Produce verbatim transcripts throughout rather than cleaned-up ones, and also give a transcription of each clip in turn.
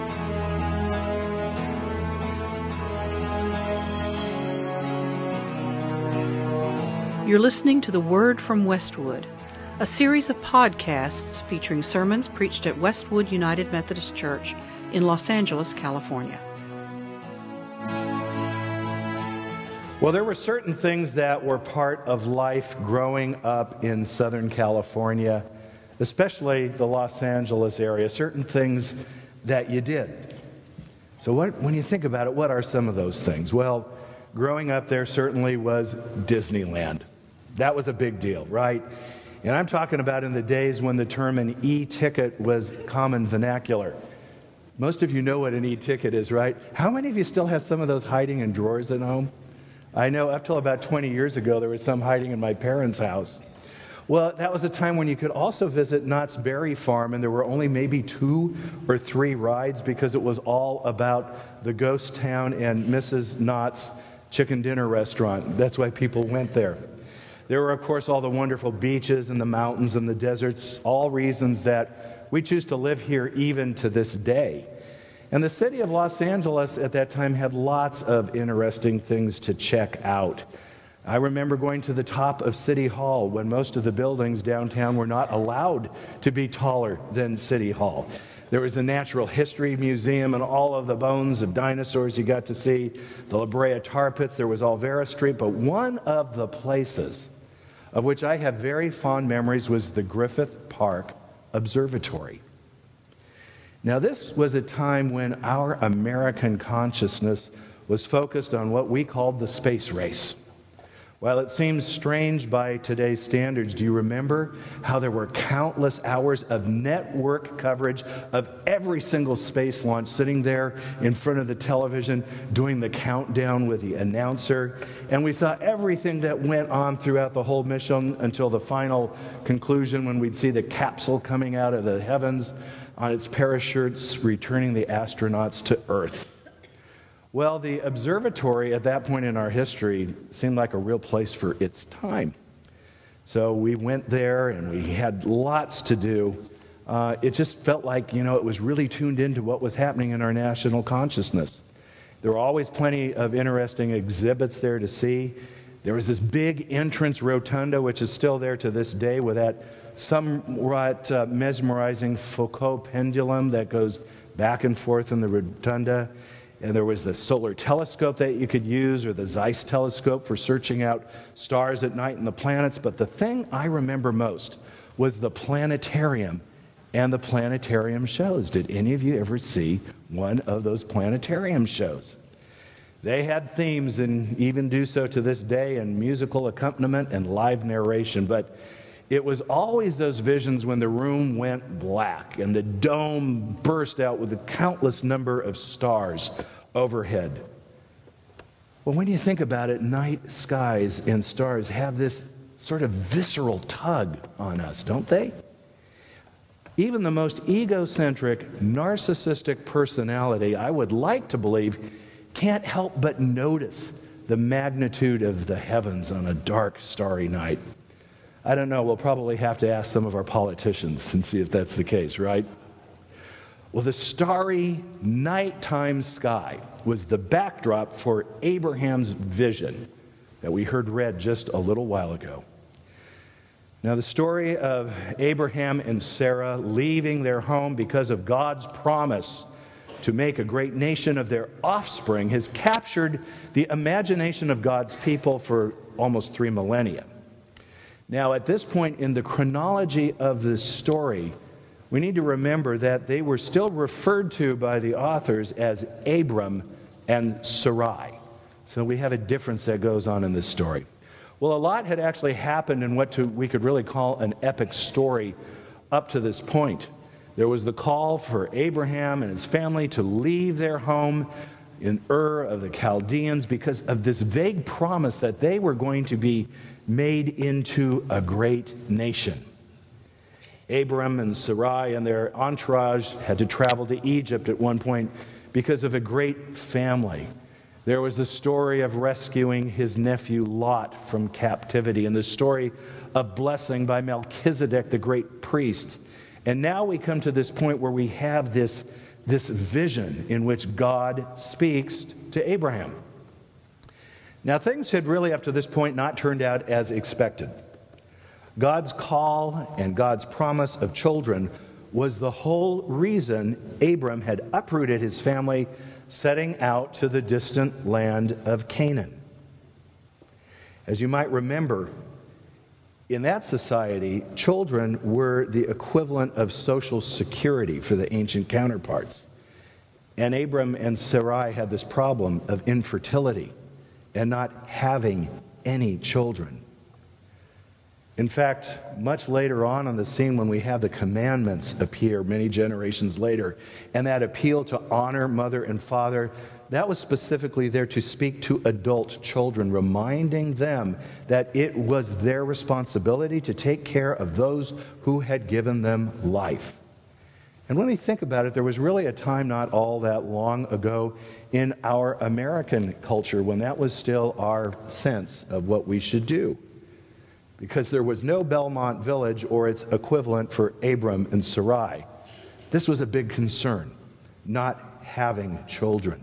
You're listening to The Word from Westwood, a series of podcasts featuring sermons preached at Westwood United Methodist Church in Los Angeles, California. Well, there were certain things that were part of life growing up in Southern California, especially the Los Angeles area, certain things that you did. So what, when you think about it, what are some of those things? Well, growing up there certainly was Disneyland. That was a big deal, right? And I'm talking about in the days when the term an e-ticket was common vernacular. Most of you know what an e-ticket is, right? How many of you still have some of those hiding in drawers at home? I know up till about twenty years ago, there was some hiding in my parents' house. Well, that was a time when you could also visit Knott's Berry Farm, and there were only maybe two or three rides because it was all about the ghost town and Missus Knott's chicken dinner restaurant. That's why people went there. There were, of course, all the wonderful beaches and the mountains and the deserts, all reasons that we choose to live here even to this day. And the city of Los Angeles at that time had lots of interesting things to check out. I remember going to the top of City Hall when most of the buildings downtown were not allowed to be taller than City Hall. There was the Natural History Museum and all of the bones of dinosaurs you got to see, the La Brea Tar Pits, there was Olvera Street, but one of the places of which I have very fond memories was the Griffith Park Observatory. Now, this was a time when our American consciousness was focused on what we called the space race. While it seems strange by today's standards, do you remember how there were countless hours of network coverage of every single space launch, sitting there in front of the television doing the countdown with the announcer? And we saw everything that went on throughout the whole mission until the final conclusion when we'd see the capsule coming out of the heavens on its parachutes, returning the astronauts to Earth. Well, the observatory at that point in our history seemed like a real place for its time. So we went there and we had lots to do. Uh, it just felt like, you know, it was really tuned into what was happening in our national consciousness. There were always plenty of interesting exhibits there to see. There was this big entrance rotunda, which is still there to this day, with that somewhat uh, mesmerizing Foucault pendulum that goes back and forth in the rotunda. And there was the solar telescope that you could use, or the Zeiss telescope for searching out stars at night and the planets. But the thing I remember most was the planetarium and the planetarium shows. Did any of you ever see one of those planetarium shows? They had themes, and even do so to this day, and musical accompaniment and live narration. But it was always those visions when the room went black and the dome burst out with a countless number of stars overhead. Well, when you think about it, night skies and stars have this sort of visceral tug on us, don't they? Even the most egocentric, narcissistic personality, I would like to believe, can't help but notice the magnitude of the heavens on a dark, starry night. I don't know, we'll probably have to ask some of our politicians and see if that's the case, right? Well, the starry nighttime sky was the backdrop for Abraham's vision that we heard read just a little while ago. Now, the story of Abraham and Sarah leaving their home because of God's promise to make a great nation of their offspring has captured the imagination of God's people for almost three millennia. Now, at this point in the chronology of this story, we need to remember that they were still referred to by the authors as Abram and Sarai. So we have a difference that goes on in this story. Well, a lot had actually happened in what to, we could really call an epic story up to this point. There was the call for Abraham and his family to leave their home in Ur of the Chaldeans because of this vague promise that they were going to be made into a great nation. Abram and Sarai and their entourage had to travel to Egypt at one point because of a great family. There was the story of rescuing his nephew Lot from captivity, and the story of blessing by Melchizedek, the great priest. And now we come to this point where we have this this vision in which God speaks to Abraham. Now, things had really up to this point not turned out as expected. God's call and God's promise of children was the whole reason Abram had uprooted his family, setting out to the distant land of Canaan. As you might remember, in that society, children were the equivalent of social security for the ancient counterparts. And Abram and Sarai had this problem of infertility and not having any children. In fact, much later on on the scene, when we have the commandments appear many generations later, and that appeal to honor mother and father, that was specifically there to speak to adult children, reminding them that it was their responsibility to take care of those who had given them life. And when we think about it, there was really a time not all that long ago in our American culture when that was still our sense of what we should do. Because there was no Belmont Village or its equivalent for Abram and Sarai. This was a big concern, not having children.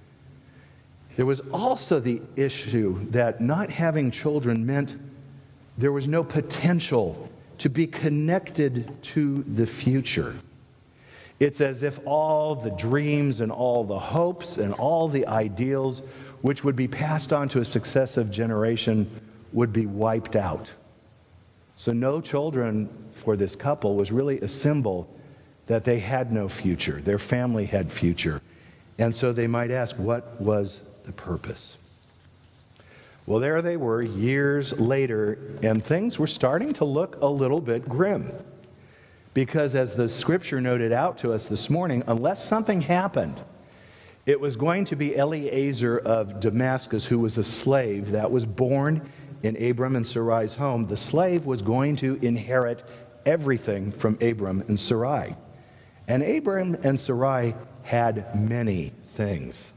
There was also the issue that not having children meant there was no potential to be connected to the future. It's as if all the dreams and all the hopes and all the ideals which would be passed on to a successive generation would be wiped out. So no children for this couple was really a symbol that they had no future. Their family had future. And so they might ask, what was the purpose? Well, there they were years later, and things were starting to look a little bit grim. Because as the scripture noted out to us this morning, unless something happened, it was going to be Eliezer of Damascus, who was a slave that was born in Abram and Sarai's home. The slave was going to inherit everything from Abram and Sarai. And Abram and Sarai had many things.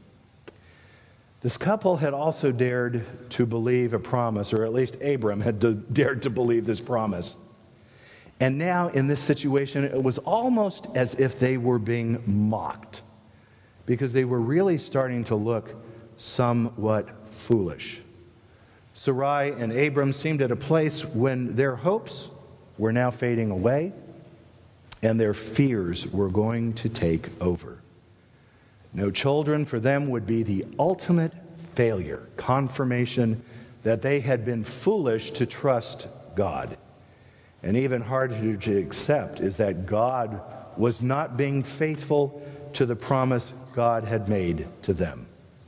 This couple had also dared to believe a promise, or at least Abram had to, dared to believe this promise. And now in this situation, it was almost as if they were being mocked, because they were really starting to look somewhat foolish. Sarai and Abram seemed at a place when their hopes were now fading away and their fears were going to take over. No children for them would be the ultimate failure, confirmation that they had been foolish to trust God. And even harder to accept is that God was not being faithful to the promise God had made to them.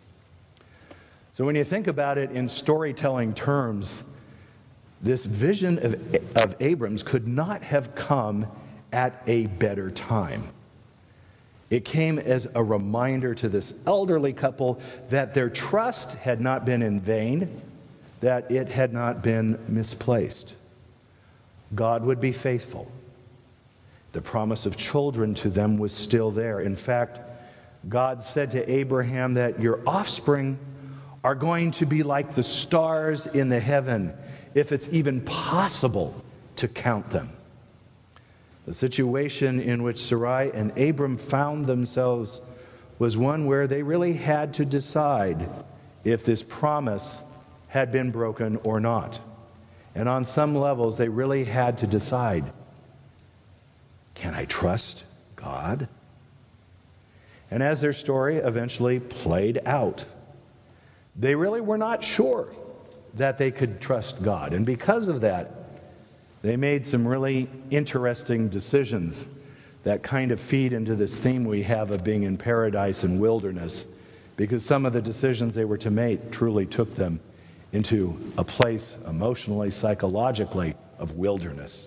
So when you think about it in storytelling terms, this vision of, of Abram's could not have come at a better time. It came as a reminder to this elderly couple that their trust had not been in vain, that it had not been misplaced. God would be faithful. The promise of children to them was still there. In fact, God said to Abraham that your offspring are going to be like the stars in the heaven, if it's even possible to count them. The situation in which Sarai and Abram found themselves was one where they really had to decide if this promise had been broken or not. And on some levels, they really had to decide, can I trust God? And as their story eventually played out, they really were not sure that they could trust God. And because of that, they made some really interesting decisions that kind of feed into this theme we have of being in paradise and wilderness, because some of the decisions they were to make truly took them into a place emotionally, psychologically, of wilderness.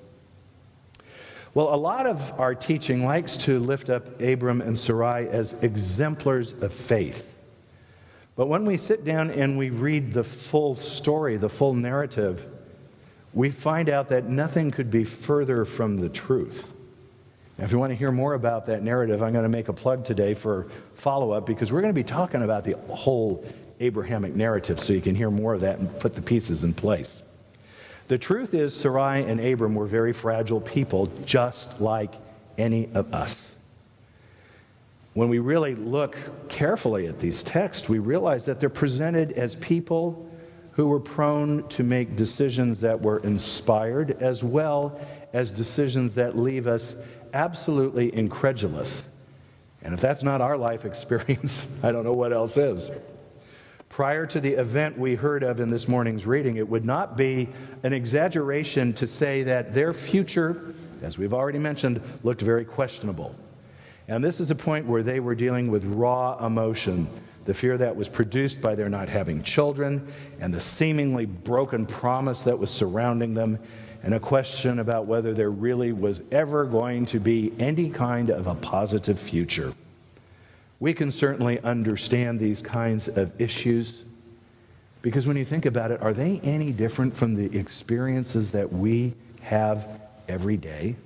Well, a lot of our teaching likes to lift up Abram and Sarai as exemplars of faith. But when we sit down and we read the full story, the full narrative, we find out that nothing could be further from the truth. Now, if you want to hear more about that narrative, I'm going to make a plug today for follow-up, because we're going to be talking about the whole Abrahamic narrative so you can hear more of that and put the pieces in place. The truth is, Sarai and Abram were very fragile people, just like any of us. when we really look carefully at these texts, we realize that they're presented as people who were prone to make decisions that were inspired, as well as decisions that leave us absolutely incredulous. And if that's not our life experience, I don't know what else is. Prior to the event we heard of in this morning's reading, it would not be an exaggeration to say that their future, as we've already mentioned, looked very questionable. And this is a point where they were dealing with raw emotion, the fear that was produced by their not having children, and the seemingly broken promise that was surrounding them, and a question about whether there really was ever going to be any kind of a positive future. We can certainly understand these kinds of issues because when you think about it, are they any different from the experiences that we have every day?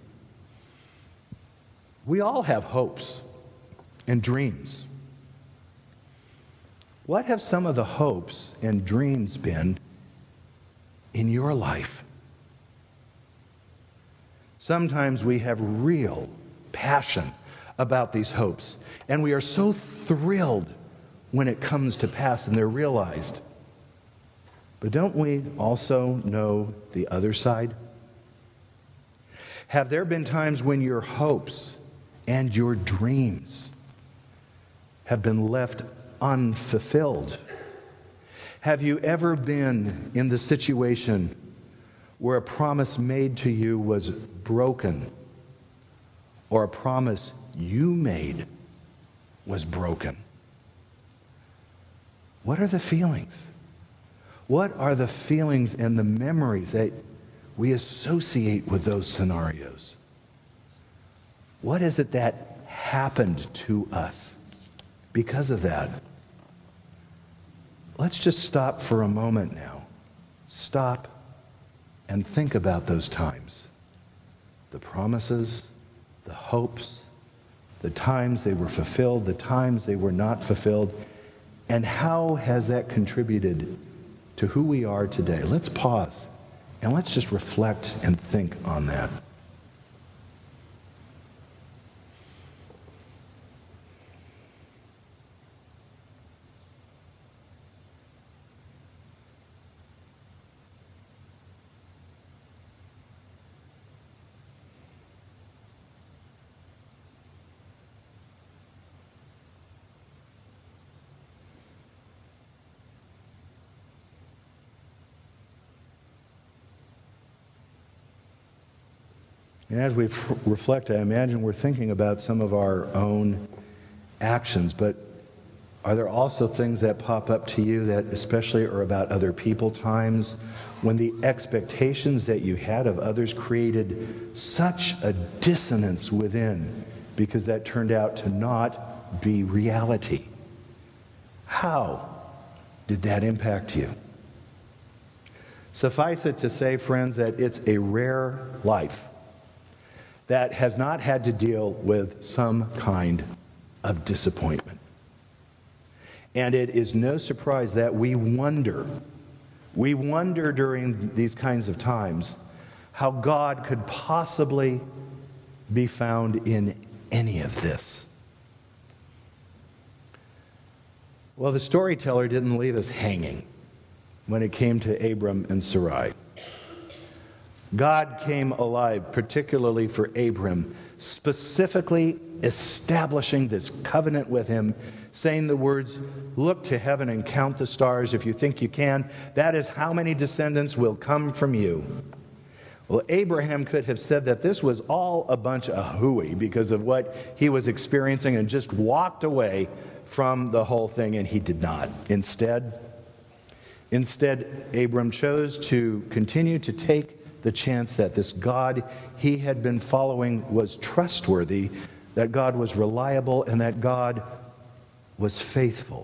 We all have hopes and dreams. What have some of the hopes and dreams been in your life? Sometimes we have real passion about these hopes, and we are so thrilled when it comes to pass and they're realized. But don't we also know the other side? Have there been times when your hopes and your dreams have been left unfulfilled? Have you ever been in the situation where a promise made to you was broken, or a promise you made was broken? What are the feelings? What are the feelings and the memories that we associate with those scenarios? What is it that happened to us because of that? Let's just stop for a moment now. Stop and think about those times. The promises, the hopes, the times they were fulfilled, the times they were not fulfilled, and how has that contributed to who we are today? Let's pause and let's just reflect and think on that. And as we f- reflect, I imagine we're thinking about some of our own actions, but are there also things that pop up to you that especially are about other people, times when the expectations that you had of others created such a dissonance within because that turned out to not be reality? How did that impact you? Suffice it to say, friends, that it's a rare life that has not had to deal with some kind of disappointment. And it is no surprise that we wonder, we wonder during these kinds of times how God could possibly be found in any of this. Well, the storyteller didn't leave us hanging when it came to Abram and Sarai. God came alive, particularly for Abram, specifically establishing this covenant with him, saying the words, "Look to heaven and count the stars if you think you can. That is how many descendants will come from you." Well, Abraham could have said that this was all a bunch of hooey because of what he was experiencing and just walked away from the whole thing, and he did not. Instead, instead, Abram chose to continue to take the chance that this God he had been following was trustworthy, that God was reliable, and that God was faithful.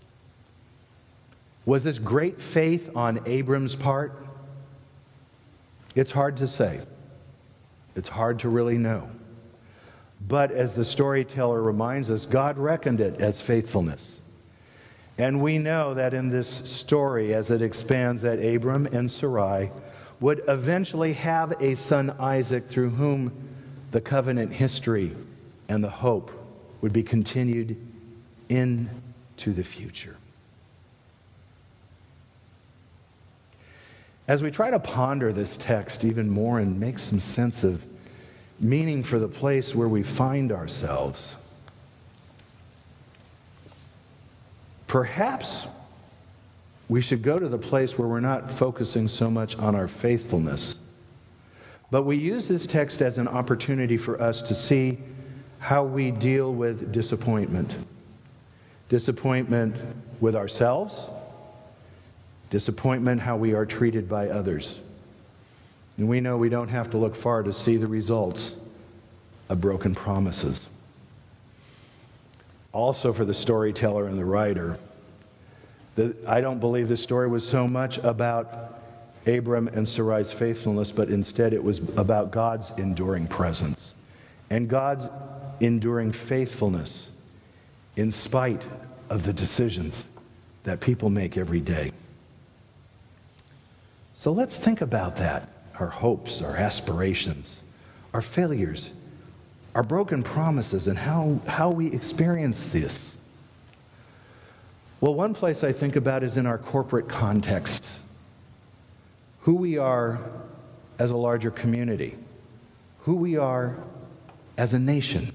Was this great faith on Abram's part? It's hard to say. It's hard to really know. But as the storyteller reminds us, God reckoned it as faithfulness. And we know that in this story, as it expands, that Abram and Sarai would eventually have a son, Isaac, through whom the covenant history and the hope would be continued into the future. As we try to ponder this text even more and make some sense of meaning for the place where we find ourselves, perhaps we should go to the place where we're not focusing so much on our faithfulness, but we use this text as an opportunity for us to see how we deal with disappointment. Disappointment with ourselves, disappointment how we are treated by others. And we know we don't have to look far to see the results of broken promises. Also for the storyteller and the writer, the, I don't believe this story was so much about Abram and Sarai's faithfulness, but instead it was about God's enduring presence and God's enduring faithfulness in spite of the decisions that people make every day. So let's think about that. Our hopes, our aspirations, our failures, our broken promises, and how, how we experience this. Well, one place I think about is in our corporate context. Who we are as a larger community. Who we are as a nation.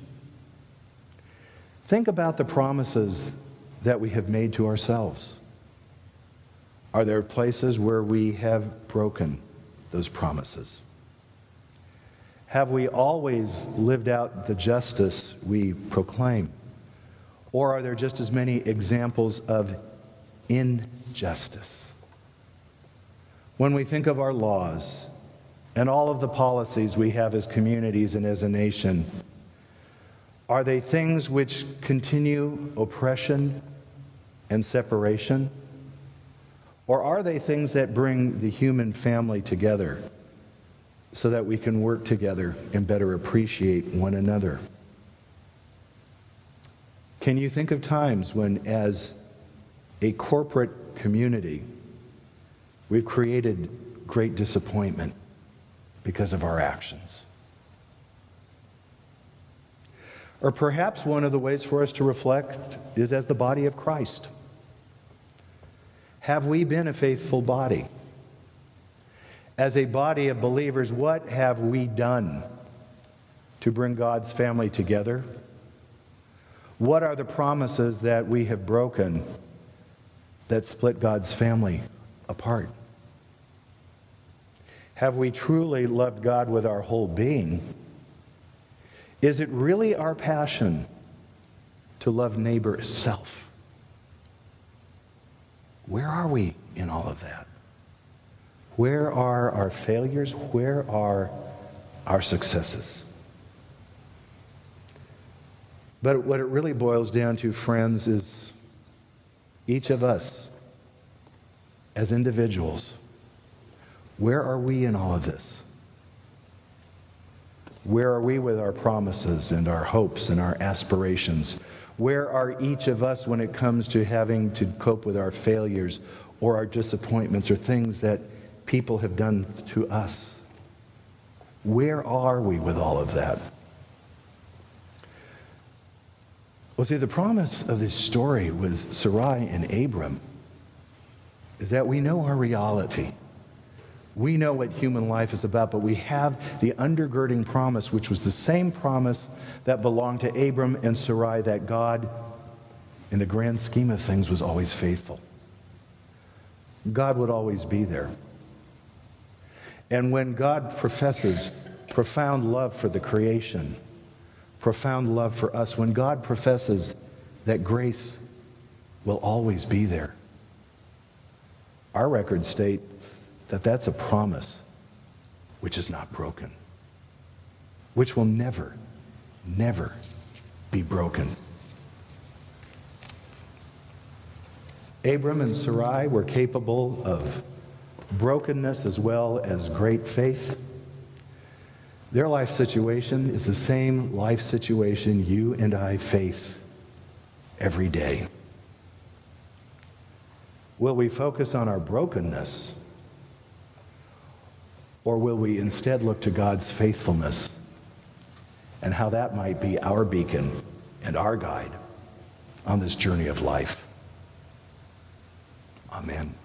Think about the promises that we have made to ourselves. Are there places where we have broken those promises? Have we always lived out the justice we proclaim? Or are there just as many examples of injustice? When we think of our laws and all of the policies we have as communities and as a nation, are they things which continue oppression and separation? Or are they things that bring the human family together so that we can work together and better appreciate one another? Can you think of times when, as a corporate community, we've created great disappointment because of our actions? Or perhaps one of the ways for us to reflect is as the body of Christ. Have we been a faithful body? As a body of believers, what have we done to bring God's family together? What are the promises that we have broken that split God's family apart? Have we truly loved God with our whole being? Is it really our passion to love neighbor as self? Where are we in all of that? Where are our failures? Where are our successes? But what it really boils down to, friends, is each of us as individuals, where are we in all of this? Where are we with our promises and our hopes and our aspirations? Where are each of us when it comes to having to cope with our failures or our disappointments or things that people have done to us? Where are we with all of that? Well, see, the promise of this story with Sarai and Abram is that we know our reality. We know what human life is about, but we have the undergirding promise, which was the same promise that belonged to Abram and Sarai, that God, in the grand scheme of things, was always faithful. God would always be there. And when God professes profound love for the creation, profound love for us, when God professes that grace will always be there, our record states that that's a promise which is not broken, which will never, never be broken. Abram and Sarai were capable of brokenness as well as great faith. Their life situation is the same life situation you and I face every day. Will we focus on our brokenness, or will we instead look to God's faithfulness and how that might be our beacon and our guide on this journey of life. Amen.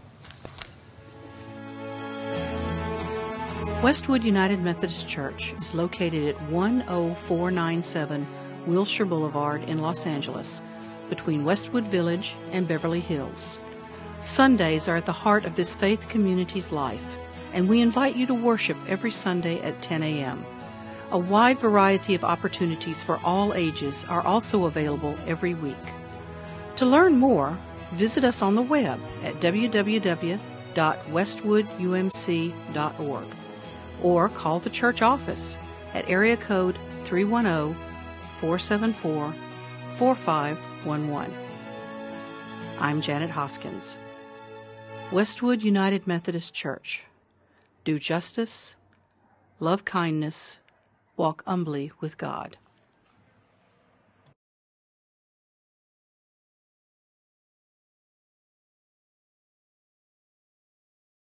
Westwood United Methodist Church is located at one oh four nine seven Wilshire Boulevard in Los Angeles, between Westwood Village and Beverly Hills. Sundays are at the heart of this faith community's life, and we invite you to worship every Sunday at ten a.m. A wide variety of opportunities for all ages are also available every week. To learn more, visit us on the web at w w w dot westwood u m c dot org or call the church office at area code three one zero, four seven four, four five one one. I'm Janet Hoskins. Westwood United Methodist Church. Do justice, love kindness, walk humbly with God.